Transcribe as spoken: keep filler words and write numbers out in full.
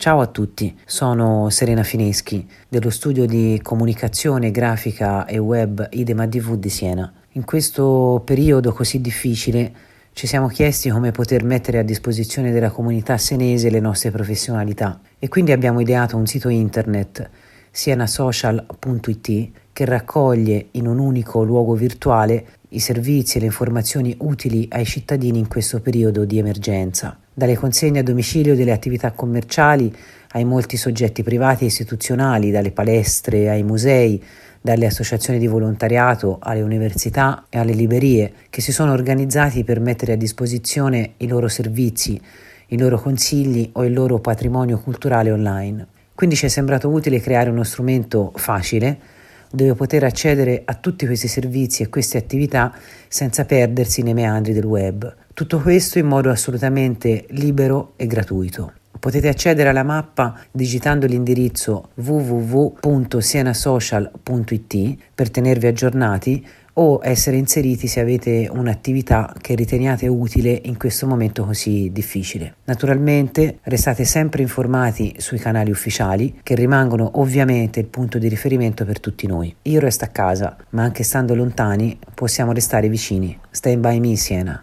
Ciao a tutti, sono Serena Fineschi dello studio di comunicazione, grafica e web Idem A D V di Siena. In questo periodo così difficile ci siamo chiesti come poter mettere a disposizione della comunità senese le nostre professionalità e quindi abbiamo ideato un sito internet sienasocial punto it che raccoglie in un unico luogo virtuale i servizi e le informazioni utili ai cittadini in questo periodo di emergenza. Dalle consegne a domicilio delle attività commerciali ai molti soggetti privati e istituzionali, dalle palestre ai musei, dalle associazioni di volontariato alle università e alle librerie che si sono organizzati per mettere a disposizione i loro servizi, i loro consigli o il loro patrimonio culturale online. Quindi ci è sembrato utile creare uno strumento facile dove poter accedere a tutti questi servizi e queste attività senza perdersi nei meandri del web. Tutto questo in modo assolutamente libero e gratuito. Potete accedere alla mappa digitando l'indirizzo w w w punto sienasocial punto it per tenervi aggiornati o essere inseriti se avete un'attività che riteniate utile in questo momento così difficile. Naturalmente restate sempre informati sui canali ufficiali che rimangono ovviamente il punto di riferimento per tutti noi. Io resto a casa, ma anche stando lontani possiamo restare vicini. Stand by me, Siena.